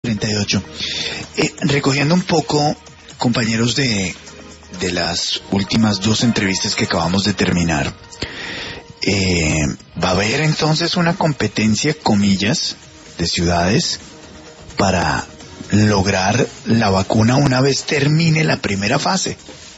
38. Recogiendo un poco, compañeros, de las últimas dos entrevistas que acabamos de terminar, ¿va a haber entonces una competencia, comillas, de ciudades para lograr la vacuna una vez termine la primera fase?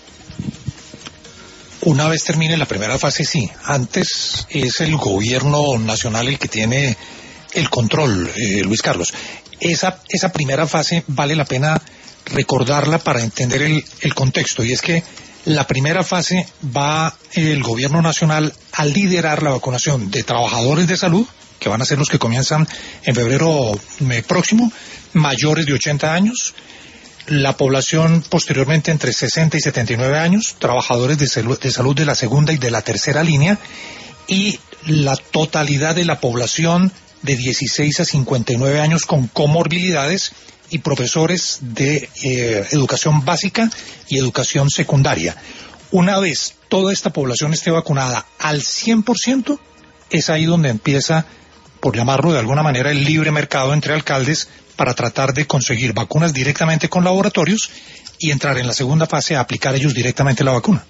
Una vez termine la primera fase, sí. Antes es el gobierno nacional el que tiene el control, Luis Carlos. Esa primera fase vale la pena recordarla para entender el contexto, y es que la primera fase va el gobierno nacional a liderar la vacunación de trabajadores de salud, que van a ser los que comienzan en febrero próximo, mayores de 80 años, la población posteriormente entre 60 y 79 años, trabajadores de salud de la segunda y de la tercera línea, y la totalidad de la población de 16 a 59 años con comorbilidades y profesores de educación básica y educación secundaria. Una vez toda esta población esté vacunada al 100%, es ahí donde empieza, por llamarlo de alguna manera, el libre mercado entre alcaldes para tratar de conseguir vacunas directamente con laboratorios y entrar en la segunda fase a aplicar ellos directamente la vacuna.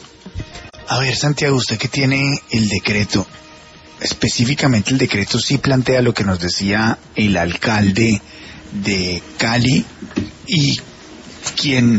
A ver, Santiago, usted que tiene el decreto, específicamente el decreto sí plantea lo que nos decía el alcalde de Cali, y quien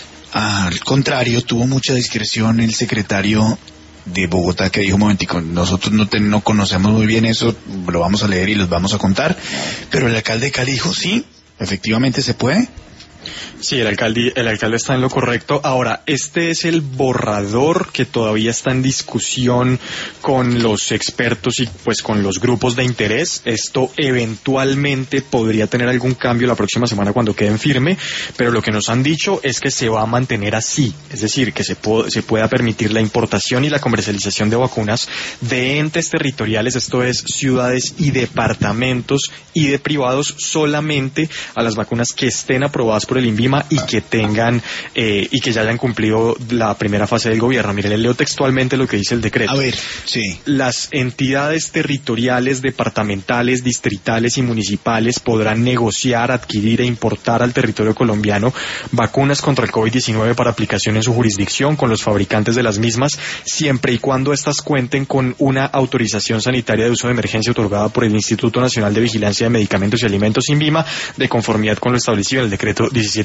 al contrario tuvo mucha discreción, el secretario de Bogotá, que dijo: un momentico, nosotros no conocemos muy bien eso, lo vamos a leer y los vamos a contar, pero el alcalde de Cali dijo: sí, efectivamente se puede. Sí, el alcalde está en lo correcto. Ahora, este es el borrador que todavía está en discusión con los expertos y pues con los grupos de interés. Esto eventualmente podría tener algún cambio la próxima semana cuando quede en firme, pero lo que nos han dicho es que se va a mantener así, es decir, que se pueda permitir la importación y la comercialización de vacunas de entes territoriales, esto es, ciudades y departamentos y de privados, solamente a las vacunas que estén aprobadas por el INVIMA y que tengan y que ya hayan cumplido la primera fase del gobierno. Mire, le leo textualmente lo que dice el decreto. A ver, sí. Las entidades territoriales, departamentales, distritales y municipales podrán negociar, adquirir e importar al territorio colombiano vacunas contra el COVID-19 para aplicación en su jurisdicción con los fabricantes de las mismas, siempre y cuando éstas cuenten con una autorización sanitaria de uso de emergencia otorgada por el Instituto Nacional de Vigilancia de Medicamentos y Alimentos, INVIMA, de conformidad con lo establecido en el decreto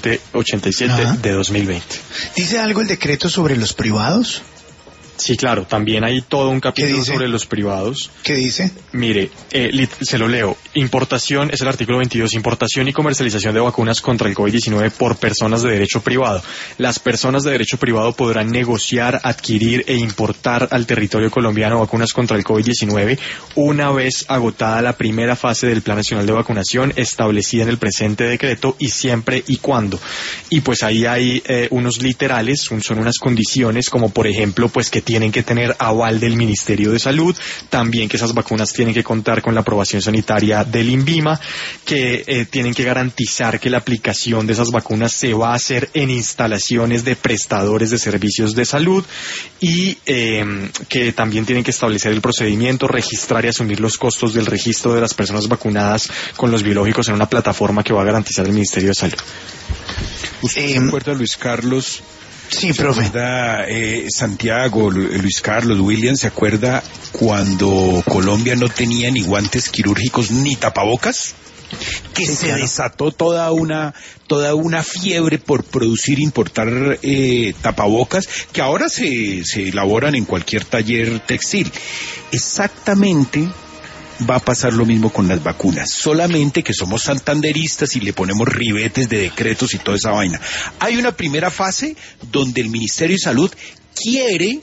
1787 de 2020. ¿Dice algo el decreto sobre los privados? Sí, claro, también hay todo un capítulo sobre los privados. ¿Qué dice? Mire, se lo leo. Importación, es el artículo 22, importación y comercialización de vacunas contra el COVID-19 por personas de derecho privado. Las personas de derecho privado podrán negociar, adquirir e importar al territorio colombiano vacunas contra el COVID-19 una vez agotada la primera fase del Plan Nacional de Vacunación establecida en el presente decreto y siempre y cuando. Y pues ahí hay unos literales, son unas condiciones como por ejemplo pues que tienen que tener aval del Ministerio de Salud, también que esas vacunas tienen que contar con la aprobación sanitaria del INVIMA, que tienen que garantizar que la aplicación de esas vacunas se va a hacer en instalaciones de prestadores de servicios de salud y que también tienen que establecer el procedimiento, registrar y asumir los costos del registro de las personas vacunadas con los biológicos en una plataforma que va a garantizar el Ministerio de Salud. ¿Usted se acuerda, Luis Carlos? Sí, profe. Santiago, Luis Carlos, William, ¿se acuerda cuando Colombia no tenía ni guantes quirúrgicos ni tapabocas? Que sí, se desató toda una fiebre por producir, importar tapabocas, que ahora se elaboran en cualquier taller textil. Exactamente. Va a pasar lo mismo con las vacunas, solamente que somos santanderistas y le ponemos ribetes de decretos y toda esa vaina. Hay una primera fase donde el Ministerio de Salud quiere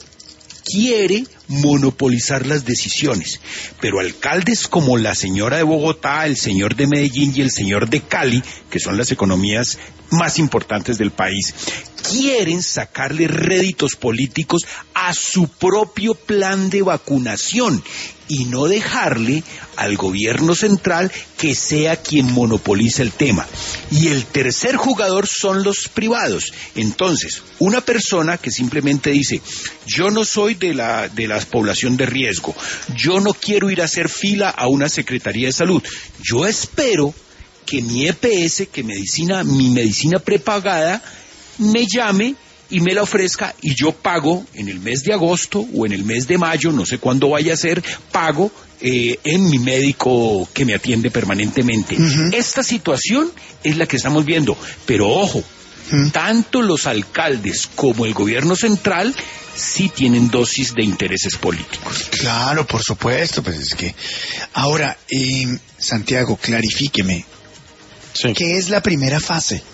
monopolizar las decisiones, pero alcaldes como la señora de Bogotá, el señor de Medellín y el señor de Cali, que son las economías más importantes del país, quieren sacarle réditos políticos a su propio plan de vacunación y no dejarle al gobierno central que sea quien monopolice el tema. Y el tercer jugador son los privados. Entonces, una persona que simplemente dice: yo no soy de la población de riesgo, yo no quiero ir a hacer fila a una Secretaría de Salud, yo espero que mi EPS, que mi medicina prepagada, me llame y me la ofrezca y yo pago en el mes de agosto o en el mes de mayo, no sé cuándo vaya a ser, pago en mi médico que me atiende permanentemente. Esta situación es la que estamos viendo, pero ojo, tanto los alcaldes como el gobierno central sí tienen dosis de intereses políticos. Claro, por supuesto, pues es que... Ahora, Santiago, clarifíqueme. Sí. ¿Qué es la primera fase?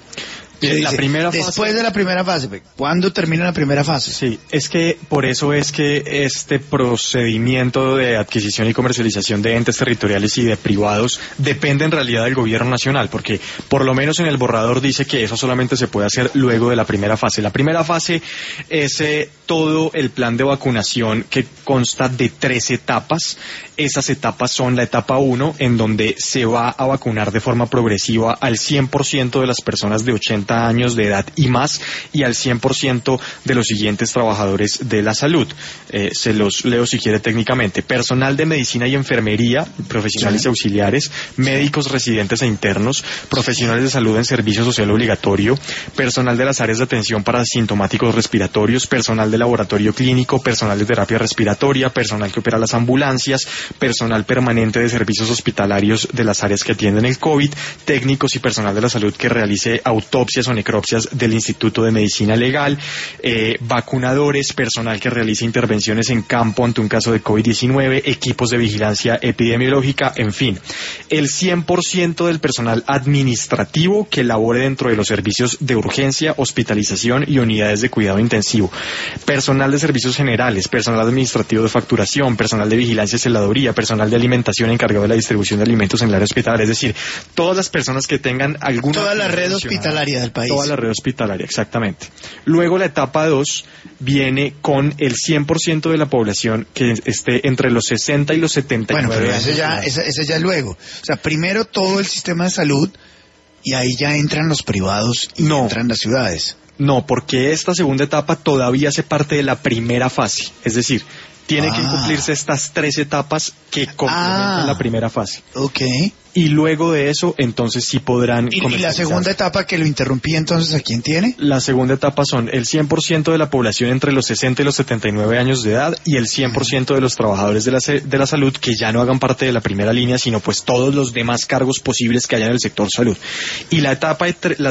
La primera fase... Después de la primera fase, ¿cuándo termina la primera fase? Sí, es que por eso es que este procedimiento de adquisición y comercialización de entes territoriales y de privados depende en realidad del gobierno nacional, porque por lo menos en el borrador dice que eso solamente se puede hacer luego de la primera fase. La primera fase es todo el plan de vacunación que consta de 3 etapas. Esas etapas son la etapa 1, en donde se va a vacunar de forma progresiva al 100% de las personas de 80 años de edad y más, y al 100% de los siguientes trabajadores de la salud. Se los leo si quiere técnicamente: personal de medicina y enfermería, profesionales auxiliares, médicos residentes e internos, profesionales de salud en servicio social obligatorio, personal de las áreas de atención para asintomáticos respiratorios, personal de laboratorio clínico, personal de terapia respiratoria, personal que opera las ambulancias, personal permanente de servicios hospitalarios de las áreas que atienden el COVID, técnicos y personal de la salud que realice autopsias o necropsias del Instituto de Medicina Legal, vacunadores, personal que realice intervenciones en campo ante un caso de COVID-19, equipos de vigilancia epidemiológica, en fin, el 100% del personal administrativo que labore dentro de los servicios de urgencia, hospitalización y unidades de cuidado intensivo, personal de servicios generales, personal administrativo de facturación, personal de vigilancia y celadoría, personal de alimentación encargado de la distribución de alimentos en el área hospitalaria, es decir, todas las personas que tengan alguna... Toda la red hospitalaria del país. Toda la red hospitalaria, exactamente. Luego la etapa 2 viene con el 100% de la población que esté entre los 60 y los 79 Bueno, pero años. ese ya luego. O sea, primero todo el sistema de salud y ahí ya entran los privados y entran las ciudades. No, porque esta segunda etapa todavía hace parte de la primera fase. Es decir, tiene que cumplirse estas 3 etapas que complementan la primera fase. Ok. Y luego de eso, entonces sí podrán ¿Y la segunda etapa que lo interrumpí, entonces, a quién tiene? La segunda etapa son el 100% de la población entre los 60 y los 79 años de edad y el 100% de los trabajadores de la salud que ya no hagan parte de la primera línea, sino pues todos los demás cargos posibles que haya en el sector salud. Y la etapa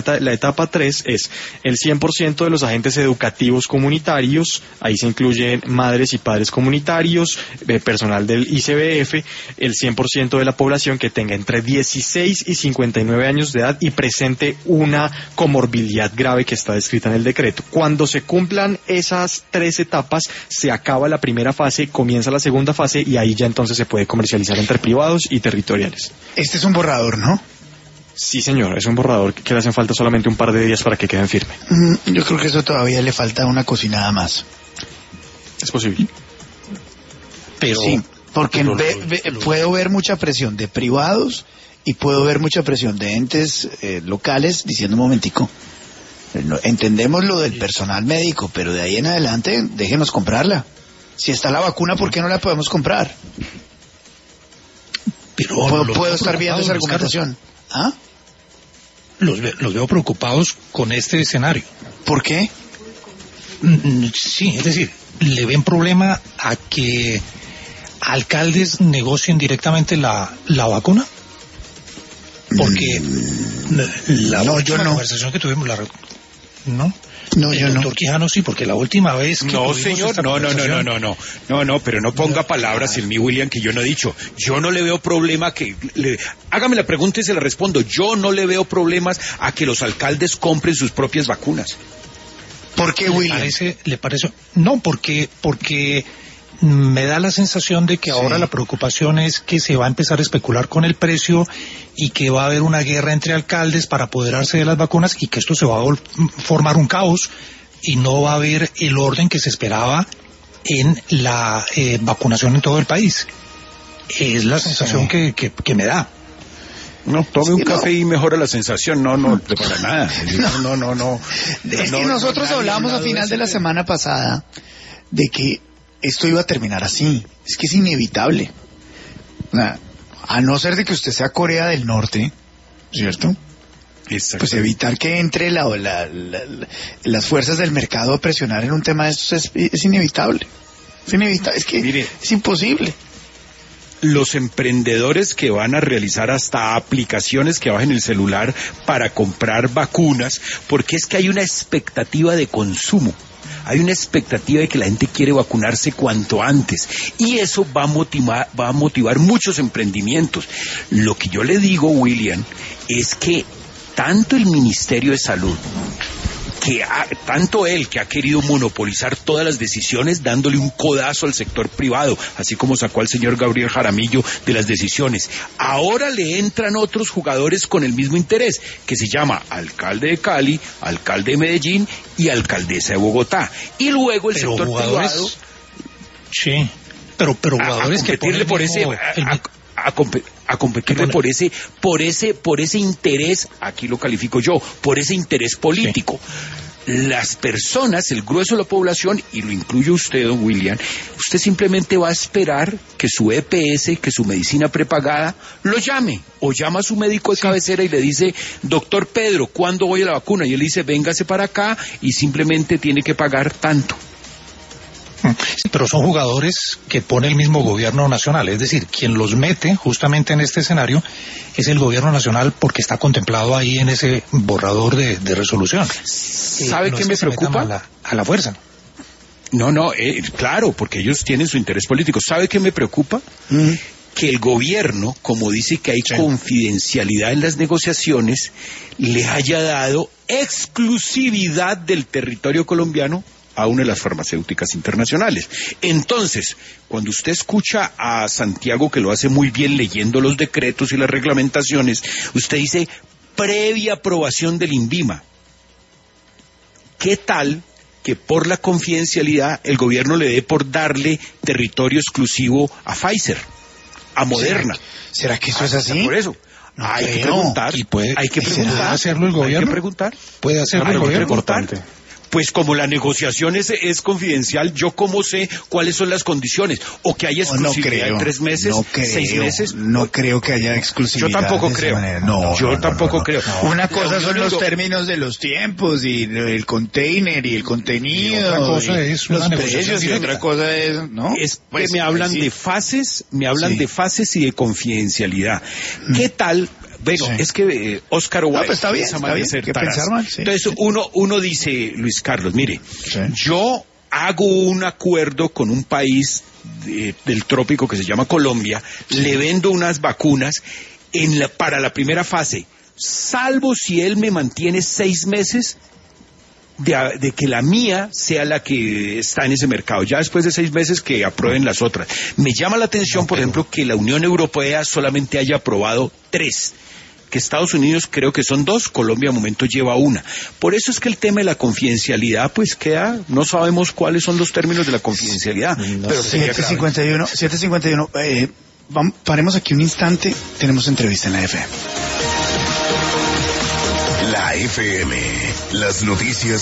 3 es el 100% de los agentes educativos comunitarios, ahí se incluyen madres y padres comunitarios, personal del ICBF, el 100% de la población que tenga entre 16 y 59 años de edad y presente una comorbilidad grave que está descrita en el decreto. Cuando se cumplan esas 3 etapas, se acaba la primera fase, comienza la segunda fase y ahí ya entonces se puede comercializar entre privados y territoriales. Este es un borrador, ¿no? Sí, señor, es un borrador que le hacen falta solamente un par de días para que queden firme. Yo creo que eso todavía le falta una cocinada más. Es posible. Pero... Sí. Porque puedo ver mucha presión de privados y puedo ver mucha presión de entes locales diciendo: un momentico, entendemos lo del personal médico, pero de ahí en adelante déjenos comprarla. Si está la vacuna, ¿por qué no la podemos comprar? Pero puedo estar viendo esa argumentación. ¿Ah? Los veo preocupados con este escenario. ¿Por qué? Sí, es decir, le ven problema a que alcaldes negocien directamente la vacuna, porque la última conversación que tuvimos, el doctor Quijano sí, porque la última vez que no, señor, no, pero no ponga palabras en mí, William, que yo no he dicho. Yo no le veo problema hágame la pregunta y se la respondo. Yo no le veo problemas a que los alcaldes compren sus propias vacunas. ¿Por qué, William? ¿Le parece? No, porque me da la sensación de que ahora la preocupación es que se va a empezar a especular con el precio y que va a haber una guerra entre alcaldes para apoderarse de las vacunas y que esto se va a formar un caos y no va a haber el orden que se esperaba en la vacunación en todo el país. Es la sensación que me da. No, tome un café y mejora la sensación. No, para nada. No. Es que nosotros hablamos a final de la semana pasada de que esto iba a terminar así. Es que es inevitable. A no ser de que usted sea Corea del Norte ¿cierto? Pues evitar que entre las fuerzas del mercado a presionar en un tema de estos es inevitable. Es inevitable, es que mire, es imposible. Los emprendedores que van a realizar hasta aplicaciones que bajen el celular para comprar vacunas, porque es que hay una expectativa de consumo. Hay una expectativa de que la gente quiere vacunarse cuanto antes y eso va a motivar muchos emprendimientos. Lo que yo le digo, William, es que tanto el Ministerio de Salud, tanto él que ha querido monopolizar todas las decisiones dándole un codazo al sector privado, así como sacó al señor Gabriel Jaramillo de las decisiones, ahora le entran otros jugadores con el mismo interés, que se llama alcalde de Cali, alcalde de Medellín y alcaldesa de Bogotá, y luego el sector privado. Sí, pero jugadores que ponen por ese a competirle por ese interés, aquí lo califico yo, por ese interés político. Sí. Las personas, el grueso de la población, y lo incluye usted, don William, usted simplemente va a esperar que su EPS, que su medicina prepagada, lo llame, o llama a su médico de cabecera y le dice, doctor Pedro, ¿cuándo voy a la vacuna? Y él dice, véngase para acá, y simplemente tiene que pagar tanto. Sí, pero son jugadores que pone el mismo gobierno nacional, es decir, quien los mete justamente en este escenario es el gobierno nacional porque está contemplado ahí en ese borrador de resolución. ¿Sabe qué me preocupa? A la fuerza. No, claro, porque ellos tienen su interés político. ¿Sabe qué me preocupa? Que el gobierno, como dice que hay confidencialidad en las negociaciones, le haya dado exclusividad del territorio colombiano a una de las farmacéuticas internacionales. Entonces, cuando usted escucha a Santiago, que lo hace muy bien leyendo los decretos y las reglamentaciones, usted dice, previa aprobación del INVIMA. ¿Qué tal que por la confidencialidad el gobierno le dé por darle territorio exclusivo a Pfizer, a Moderna? ¿Será que eso es así? Por eso. No hay que preguntar. Hay que preguntar. ¿Hacerlo el gobierno? Hay que preguntar. ¿Puede hacerlo el gobierno? Importante. Pues como la negociación es confidencial, yo cómo sé cuáles son las condiciones, o que haya exclusividad de 3 meses, 6 meses. No creo que haya exclusividad. Yo tampoco creo. Yo tampoco creo. Una cosa son los términos de los tiempos y el container y el contenido. Y otra cosa es los precios y otra cosa es, ¿no? Es pues, que me hablan de fases, de fases y de confidencialidad. ¿Qué tal? Bueno, es que Oscar Wilde... pues está bien, que pensar mal, sí. Entonces uno dice, Luis Carlos, mire, yo hago un acuerdo con un país del trópico que se llama Colombia, le vendo unas vacunas para la primera fase, salvo si él me mantiene 6 meses de que la mía sea la que está en ese mercado. Ya después de 6 meses que aprueben las otras. Me llama la atención, por ejemplo, que la Unión Europea solamente haya aprobado 3. Que Estados Unidos creo que son 2, Colombia de momento lleva 1. Por eso es que el tema de la confidencialidad pues queda, no sabemos cuáles son los términos de la confidencialidad. Pero 751, paremos aquí un instante, tenemos entrevista en la FM. La FM, las noticias